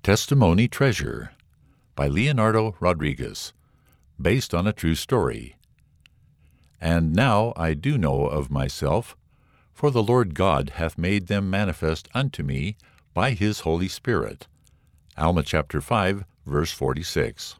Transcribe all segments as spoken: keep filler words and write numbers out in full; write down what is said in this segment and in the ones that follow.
Testimony Treasure by Leonardo Rodriguez, based on a true story. And now I do know of myself, for the Lord God hath made them manifest unto me by his Holy Spirit. Alma chapter five, verse forty-six.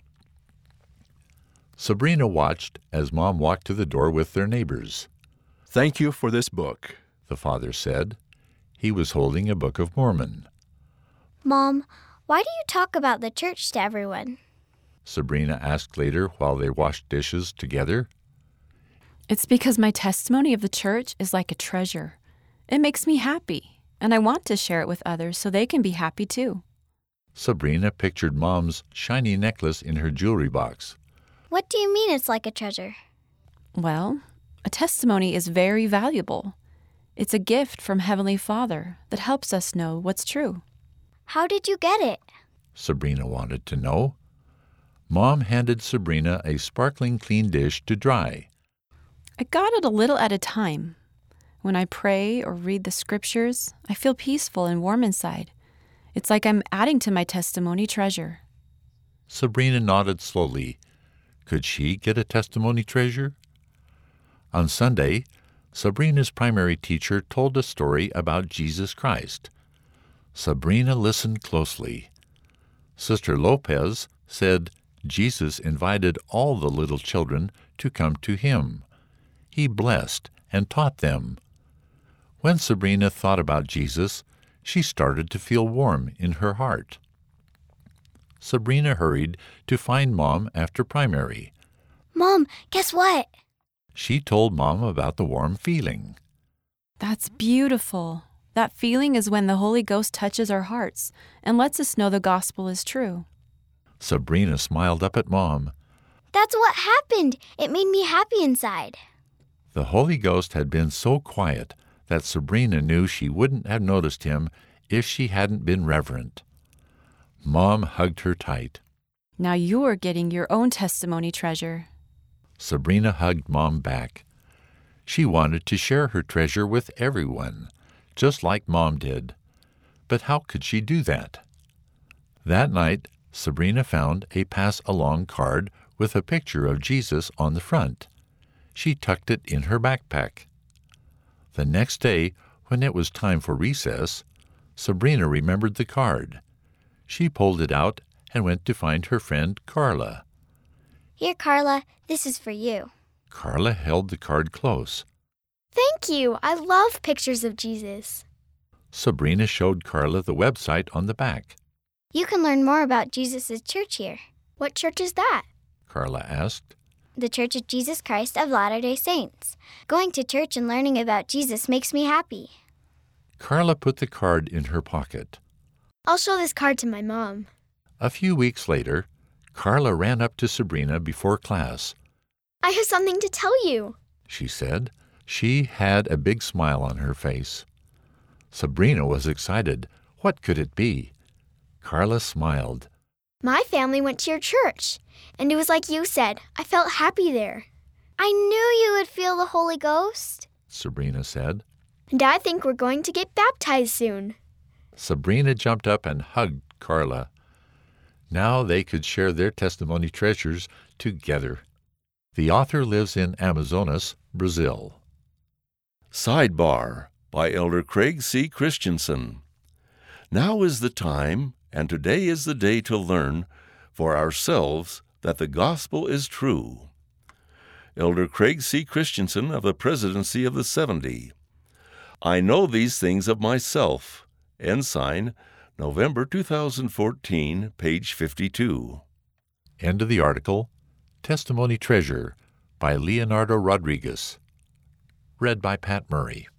Sabrina watched as Mom walked to the door with their neighbors. "Thank you for this book," the father said. He was holding a Book of Mormon. Mom, why do you talk about the church to everyone? Sabrina asked later while they washed dishes together. It's because my testimony of the church is like a treasure. It makes me happy, and I want to share it with others so they can be happy too. Sabrina pictured Mom's shiny necklace in her jewelry box. What do you mean it's like a treasure? Well, a testimony is very valuable. It's a gift from Heavenly Father that helps us know what's true. How did you get it? Sabrina wanted to know. Mom handed Sabrina a sparkling clean dish to dry. I got it a little at a time. When I pray or read the scriptures, I feel peaceful and warm inside. It's like I'm adding to my testimony treasure. Sabrina nodded slowly. Could she get a testimony treasure? On Sunday, Sabrina's primary teacher told a story about Jesus Christ. Sabrina listened closely. Sister Lopez said Jesus invited all the little children to come to him. He blessed and taught them. When Sabrina thought about Jesus, she started to feel warm in her heart. Sabrina hurried to find Mom after primary. Mom, guess what? She told Mom about the warm feeling. That's beautiful. That feeling is when the Holy Ghost touches our hearts and lets us know the gospel is true. Sabrina smiled up at Mom. That's what happened. It made me happy inside. The Holy Ghost had been so quiet that Sabrina knew she wouldn't have noticed him if she hadn't been reverent. Mom hugged her tight. Now you're getting your own testimony treasure. Sabrina hugged Mom back. She wanted to share her treasure with everyone, just like Mom did. But how could she do that? That night, Sabrina found a pass-along card with a picture of Jesus on the front. She tucked it in her backpack. The next day, when it was time for recess, Sabrina remembered the card. She pulled it out and went to find her friend Carla. Here, Carla, this is for you. Carla held the card close. Thank you. I love pictures of Jesus. Sabrina showed Carla the website on the back. You can learn more about Jesus' church here. What church is that? Carla asked. The Church of Jesus Christ of Latter-day Saints. Going to church and learning about Jesus makes me happy. Carla put the card in her pocket. I'll show this card to my mom. A few weeks later, Carla ran up to Sabrina before class. I have something to tell you, she said. She had a big smile on her face. Sabrina was excited. What could it be? Carla smiled. My family went to your church, and it was like you said. I felt happy there. I knew you would feel the Holy Ghost, Sabrina said. And I think we're going to get baptized soon. Sabrina jumped up and hugged Carla. Now they could share their testimony treasures together. The author lives in Amazonas, Brazil. Sidebar by Elder Craig C. Christensen. Now is the time, and today is the day to learn for ourselves that the gospel is true. Elder Craig C. Christensen of the Presidency of the Seventy. I know these things of myself. Ensign, November two thousand fourteen, page fifty-two. End of the article. Testimony Treasure by Leonardo Rodriguez. Read by Pat Murray.